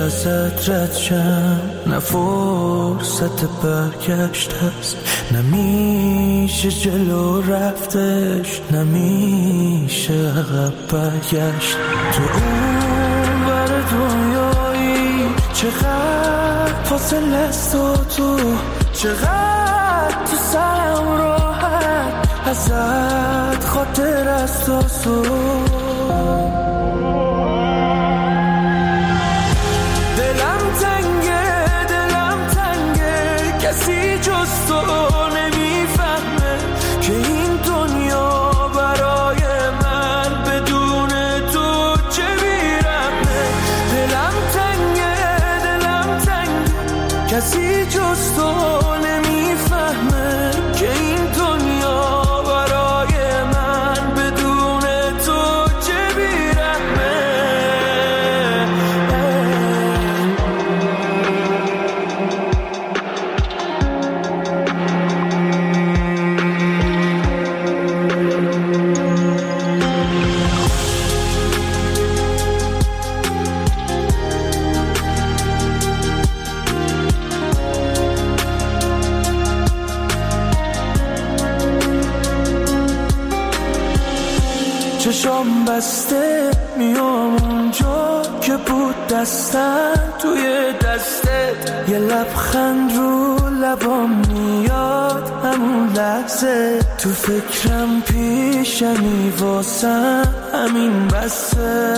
ازت رد شم، نه فرصت برگشت هست، نمیشه جلو رفتش، نمیشه عقب برگشت. تو اون بر دنیایی چقدر فاصله است و تو چقدر تو سرم راحت، ازت خاطر است و سو. کسی جز تو نمیفهمه که این دنیا برای من بدون تو چه بیرمه. دلم تنگه کسی جز تو نمیفهمه که این دنیا برای من بدون تو چه بیرمه. چشام بسته میام اونجا که بود دستم توی دستت، یه لبخند رو لبام میاد همون لحظه، تو فکرم پیشمی واسم همین بسه.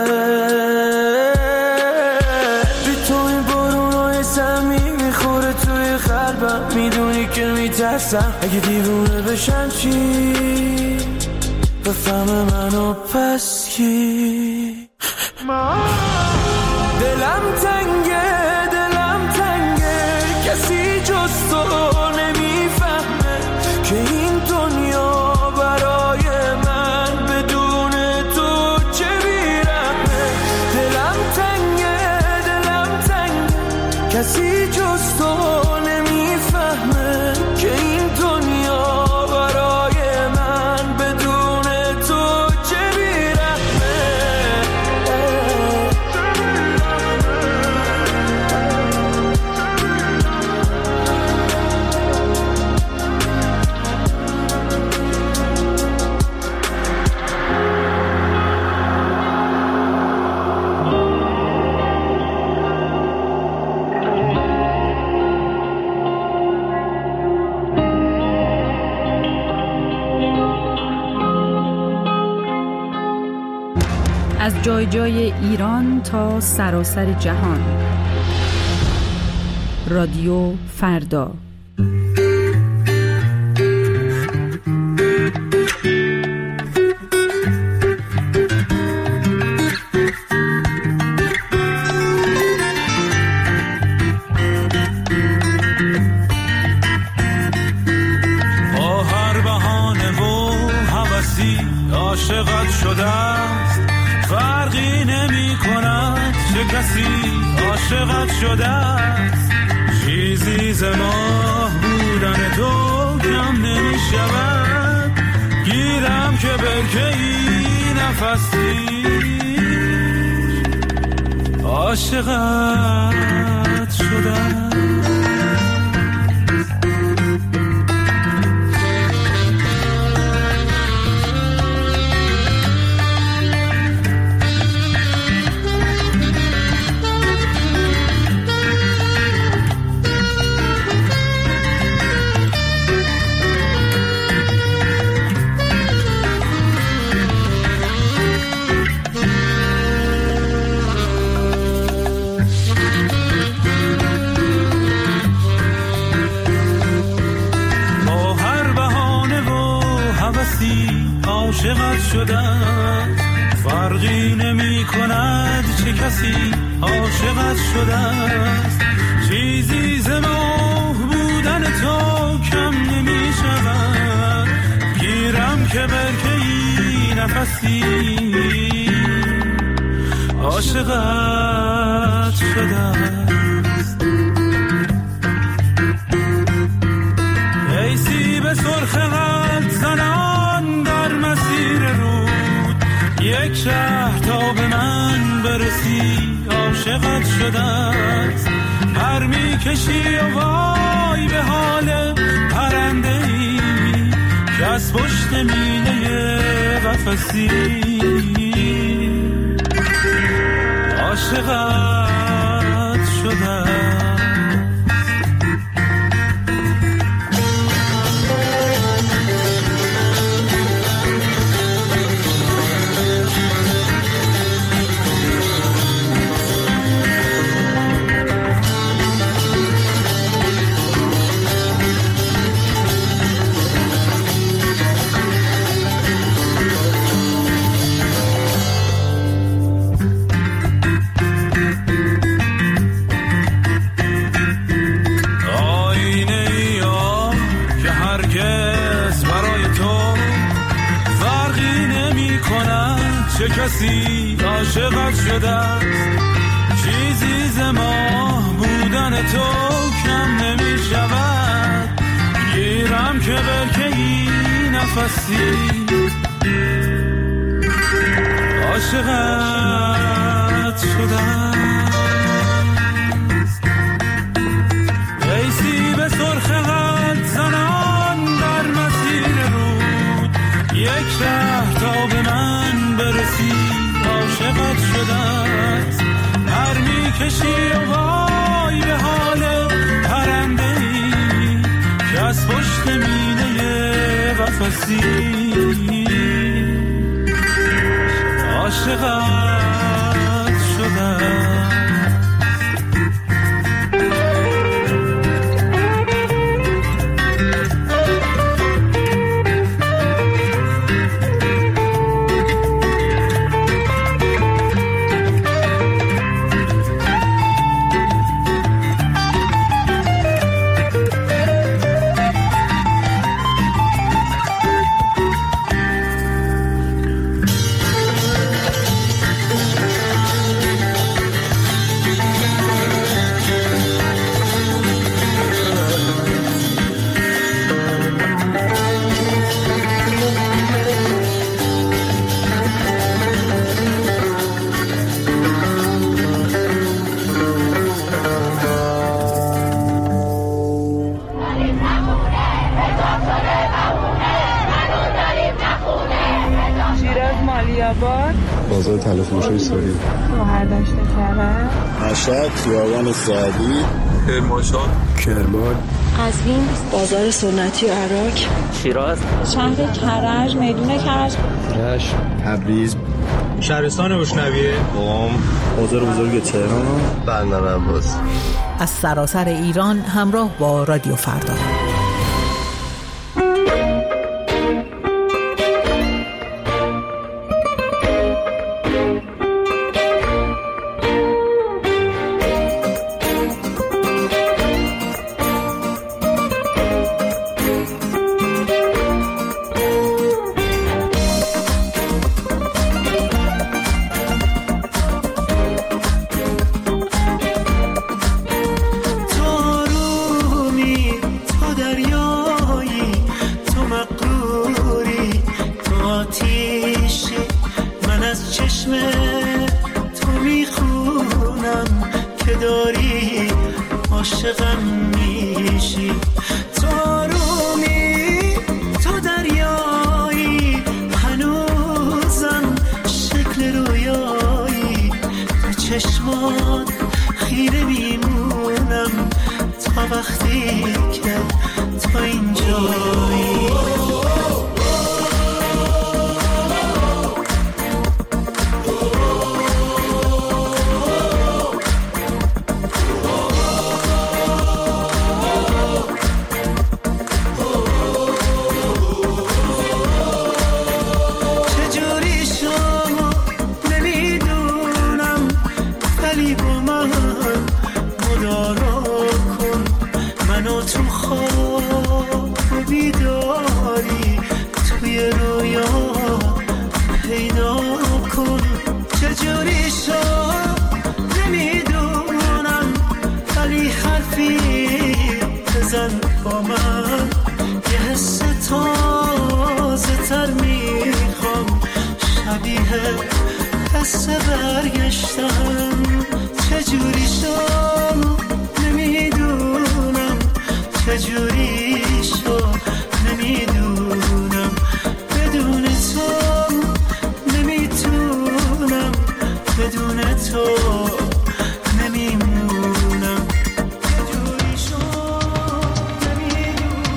بی تو این بارونای سمی میخوره توی قلبم، میدونی که میترسم اگه دیوونه بشم چی بفهم منو پس کی. دلم تنگه کسی جز تو نمیفهمه که این دنیا برای من بدون تو چه بیرمه. دلم تنگه کسی جز تو نمیفهمه که این دنیا برای من بدون تو چه بیرمه. از جای جای ایران تا سراسر جهان. رادیو فردا. با هر بهانه و هوسی عاشقت شده است، فرقی نمی کند چه کسی عاشقت شده است. چیزی ز ماه بودن تو کم نمی شود، گیرم که برکه‌ای نفسی عاشقت شده است. عاشقت شدم، فرقی نمی کند چه کسی عاشقت شده است. چیزی ز ماه بودن تو کم نمی شود، گیرم که برکه‌ای نفسی عاشقت شده است. ای سیب سرخ قلب زنان در مسیر رود، یک شهر تا به من برسی عاشقت شده است. پر میکشی و وای به حال پرنده ای که از پشت میله قفسی عاشقت شده است. چه کسی عاشقت شده است. چیزی ز ماه بودن تو کم نمی شود. گیرم که برکهی نفسی عاشقت شده است. ای سیب سرخ قد زنان در مسیر رود، یک ره تا به من برسی عاشقت شده است. هر میکشی و وای به حال پرنده ای که از پشت میله قفسی عاشقت شده است. بازار تلفروشی سوری، شهرداشت کرد، مشهد، خیابان سعدی، کرمانشاه، کرمان، قزوین، بازار سنتی عراق، شیراز، شهر کرج، میدون کرج، رشت، تبریز، شهرستان بشنویه، قم، بازار بزرگ تهران، بندر عباس. از سراسر ایران همراه با رادیو فردا. حس برگشتن چجوری شد نمیدونم، چجوری شد نمیدونم، بدون تو نمیتونم، بدون تو نمیمونم. چجوری شد نمیدونم.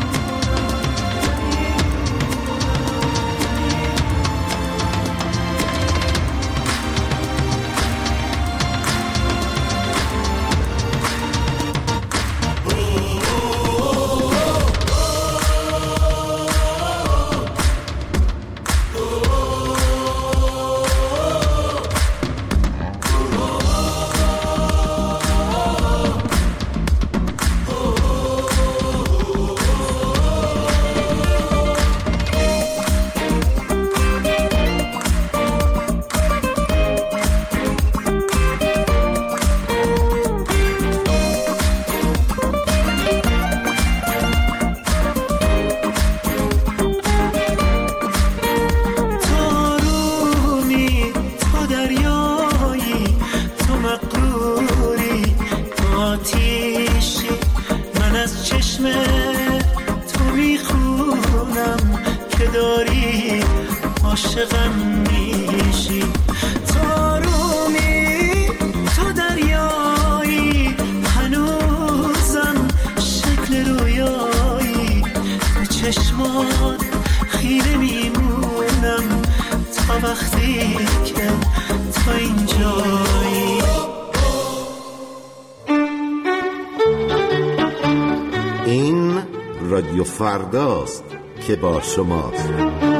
این رادیو فرداست که با شماست.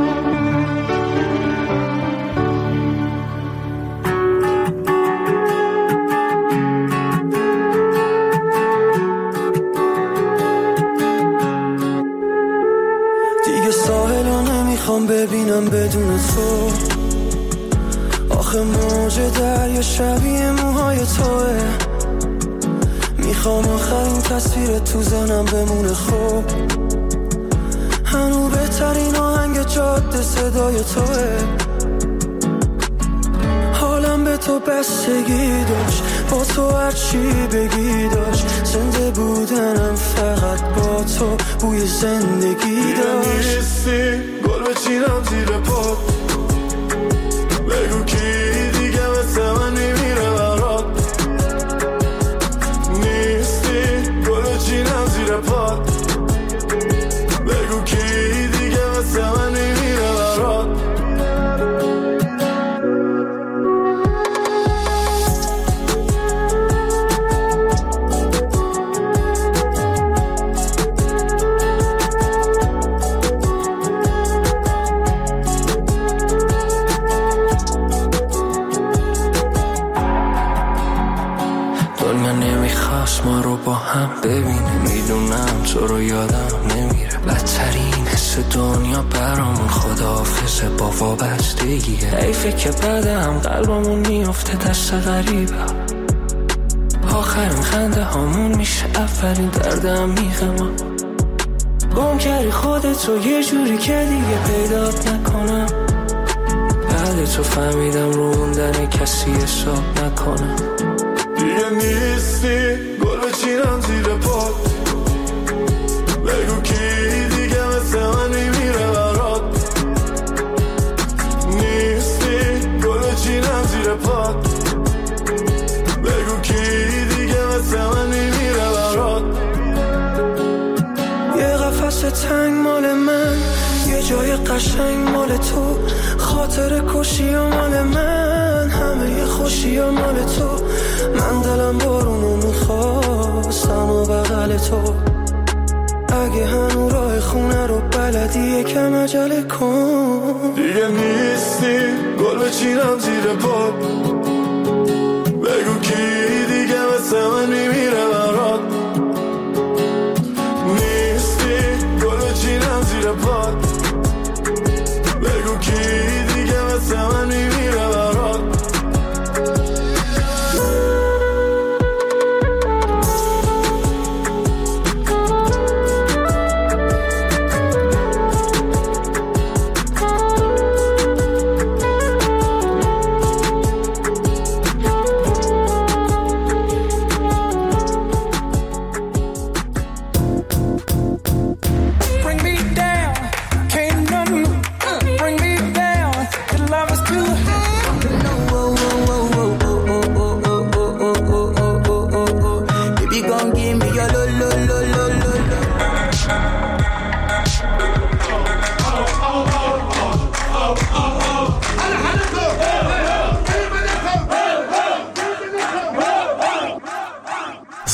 دیگه ساحلو نمیخوام ببینم بدون تو، آخه موج دریا شبیه موهای توه. میخوام آخرین تصویر تو ذهنم بمونه خوب، هنو بهترین آهنگ جاده صدای توه. حالم به تو بستگی داشت، با تو هرچی بگی داشت، زنده بودنم فقط با تو بوی زندگی داشت. نیستی گل بچینم زیر پات، بگو کی دیگه مثل من میمیره برات. نیستی گل بچینم زیر پات، بگو کی دیگه مثل من میمیره برات. ما رو با هم ببینه، میدونم تو رو یادم نمیره. بدترین حس دنیا برامون خداحافظه با وابستگیه. حیفه که بعدم قلبمون میفته دست غریبه، آخرین خنده هامون میشه اولین درد عمیق ما. گم کردی خودتو یه جوری که دیگه پیدات نکنم، بعد تو فهمیدم رو موندن کسی حساب نکنم. دیگه نیستی گل بچینم زیر پات، بگو کی دیگه مثل من میمیره برات. نیستی گل بچینم زیر پات، بگو کی دیگه مثل من میمیره برات. یه قفس تنگ مال من، یه جای قشنگ مال تو، خاطر کشی ها مال من، همه خوشی ها مال تو. من دلم بارونو میخواستم و بغل تو، اگه هنو راه خونه رو بلدی یکم عجله کن. دیگه نیستی گل بچینم زیر پات، بگو کی دیگه مثل من میمیره برات. نیستی گل بچینم زیر پات، بگو کی دیگه مثل من میمیره برات.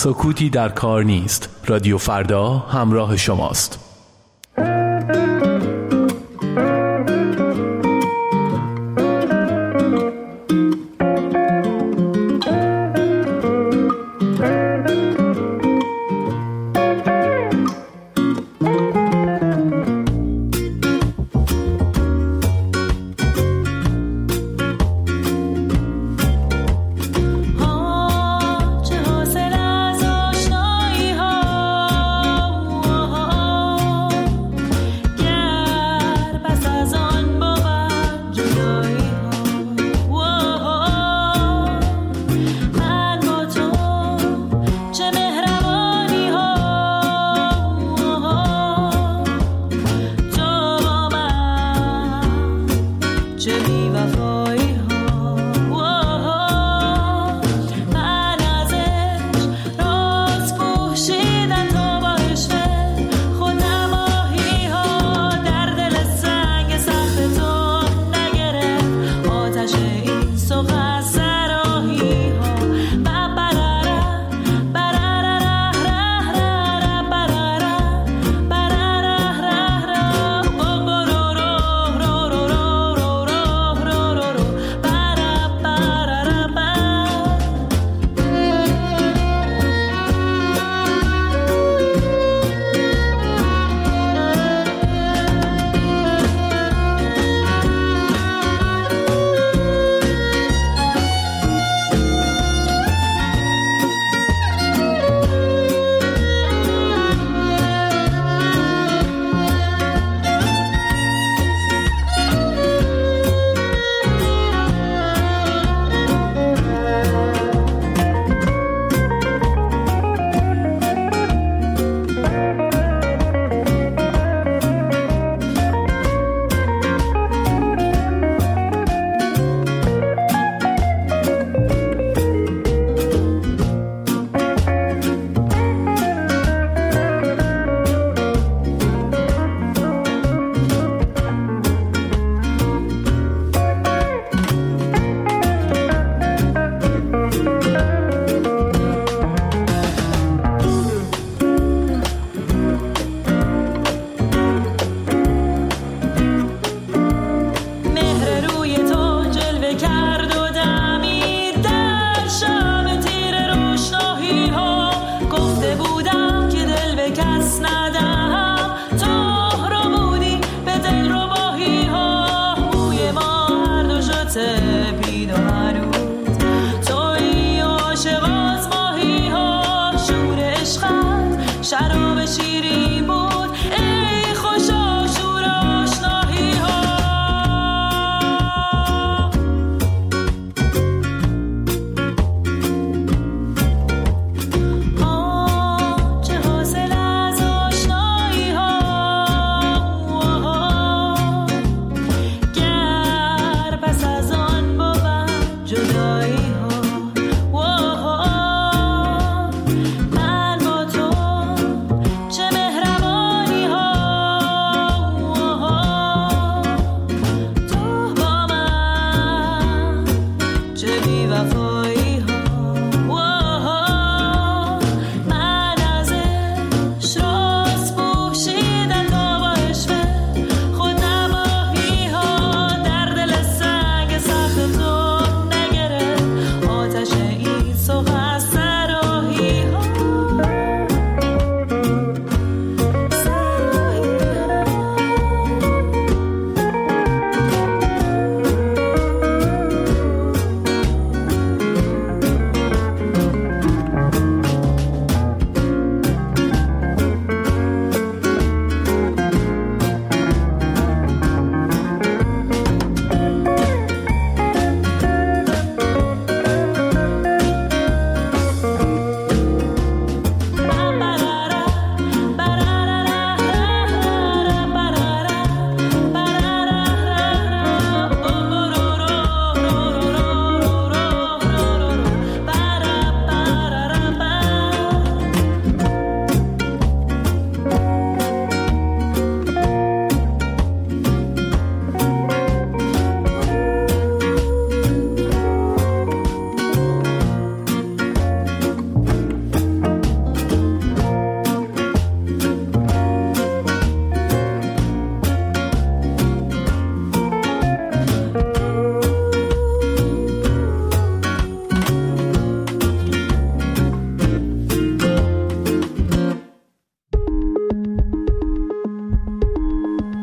سکوتی در کار نیست. رادیو فردا همراه شماست. چه حاصل از آشنایی ها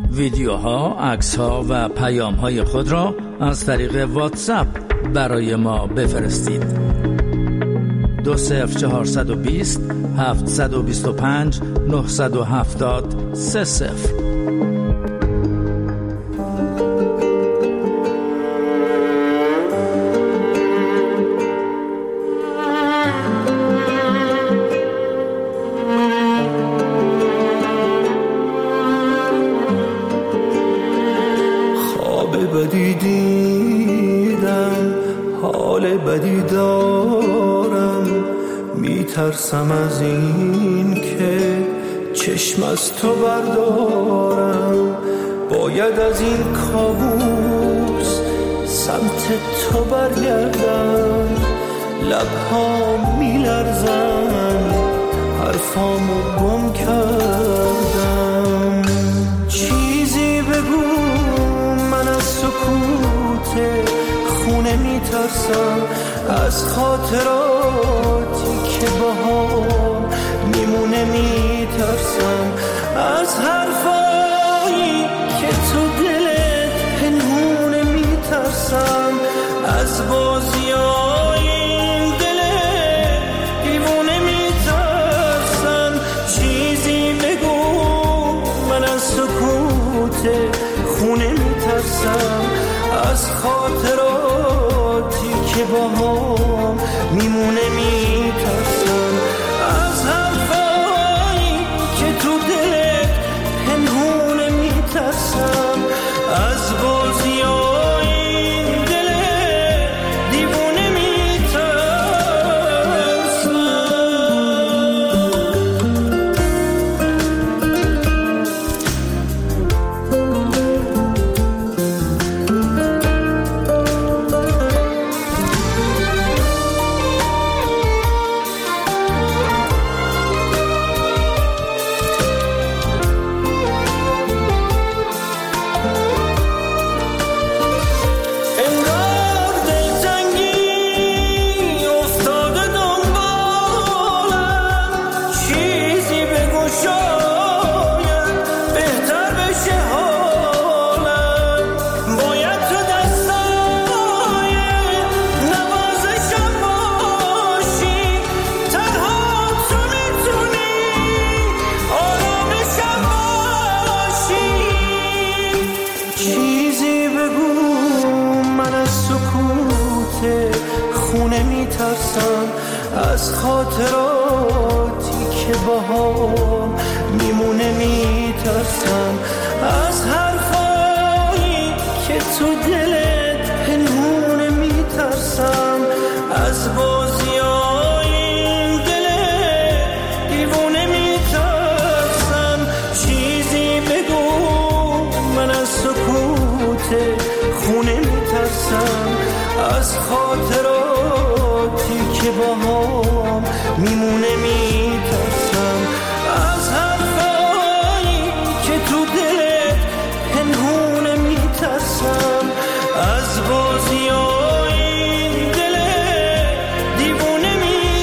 ویدیوها، عکس‌ها و پیام‌های خود را از طریق واتساپ برای ما بفرستید. 20420 725 970 30. بدی دیدم، حال بدی دارم، میترسم از این که چشم از تو بردارم. باید از این کابوس سمت تو برگردم. لبها میلرزن، حرفامو گم کردم. چیزی بگو، من از سکوت خونه میترسم، از خاطراتی که باهام میمونه میترسم، از حرفایی که تو دلت پنهونه میترسم، از بازیای این دل دیوونه میترسم. چیزی بگو، من از سکوت خونه میترسم، از خاطراتی که باهام میمونه میترسم، از حرفایی که تو دلت پنهونه میترسم، از بازیای این دل دیوونه از خاطراتی که باهام میمونه میترسم، از حرفایی که تو دلت پنهونه میترسم، از بازیای این دل دیوونه میترسم. چیزی بگو، من از سکوت خونه میترسم، از خاطراتی که باهام میمونه میترسم، از حرفایی که تو دلت پنهونه میترسم، از بازیای این دل دیوونه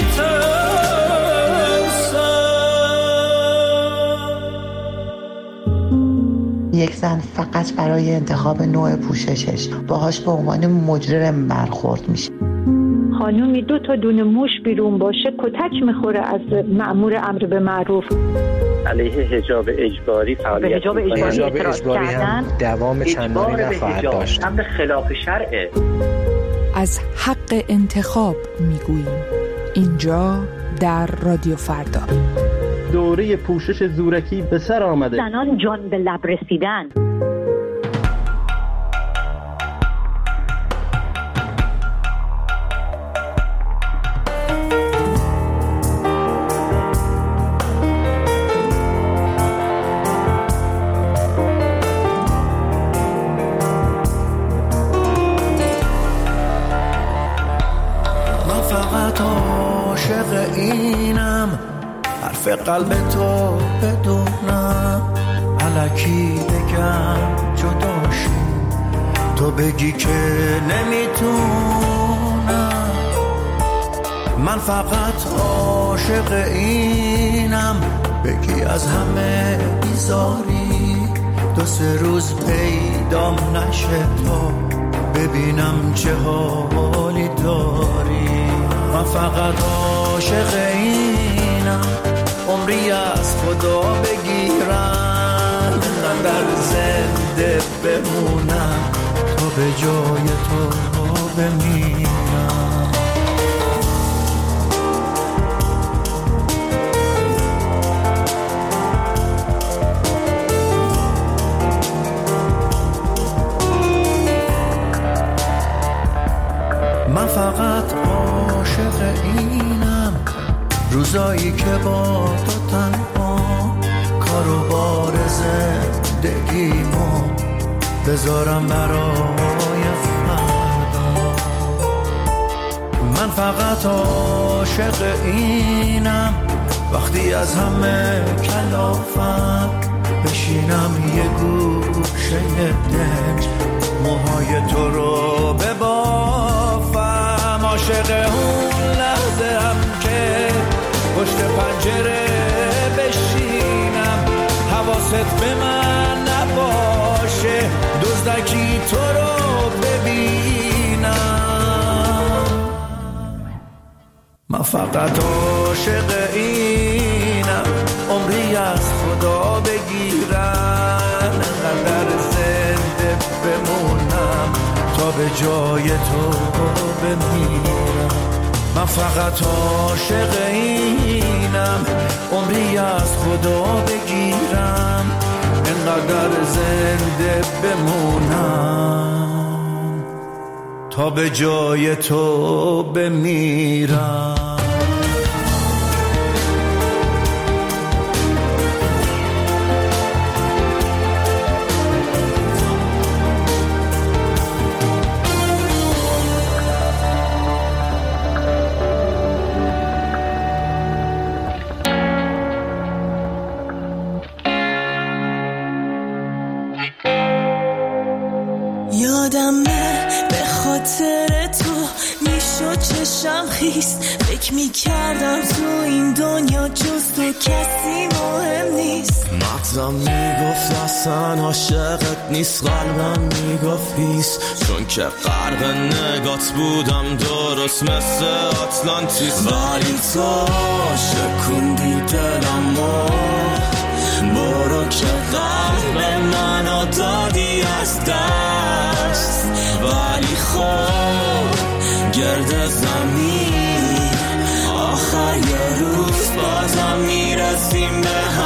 میترسم. یک زن فقط برای انتخاب نوع پوششش باهاش به عنوان مجرم برخورد میشه. خانومی 2 تا دونه موش بیرون باشه کتک میخوره از مأمور امر به معروف. علیه حجاب اجباری فعالیت حجاب اجباری هم دوام چندانی نخواهد داشت. امر خلاف شرعه. از حق انتخاب میگوییم اینجا در رادیو فردا. دوره پوشش زورکی به سر آمده. زنان جان به لب رسیدن. قلب تو بدونم، الکی بگم جداشی، تو بگی که نمیتونم. من فقط عاشق اینم، بگی از همه بیزاری، 2 واسه روز پیدا نشه تا ببینم چه حالی داری. من فقط عاشق اینم عمری از خدا بگیرم، در زنده بمونم تا به جای تو بمیرم. من فقط عاشق اینم روزایی که با تو تنها کار و بار زندگیمو بذارم برای فردا. من فقط عاشق اینم وقتی از همه کلافم بشینم یه گوشه دنج موهای تو رو ببافم. عاشق اون لحظه هم که پشت پنجره بشینم حواست به من نباشه دزدکی تو رو ببینم. من فقط عاشق اینم عمری از خدا بگیرم، انقدر زنده بمونم تا به جای تو بمیرم. من فقط عاشق اینم عمری از خدا بگیرم، انقدر زنده بمونم تا به جای تو بمیرم. یادمه به خاطر تو میشد چشم خیس، فکر میکردم تو این دنیا جز تو کسی مهم نیست. مغزم میگفت اصلا عاشقت نیست، قلبم میگفت هیس، چون که غرق نگات بودم درست مثل آتلانتیس. ولی تو شکوندی دلمو، برو که قلب منو دادی از دست. ولی خب گرد زمین آخر یه روز بازم میرسیم به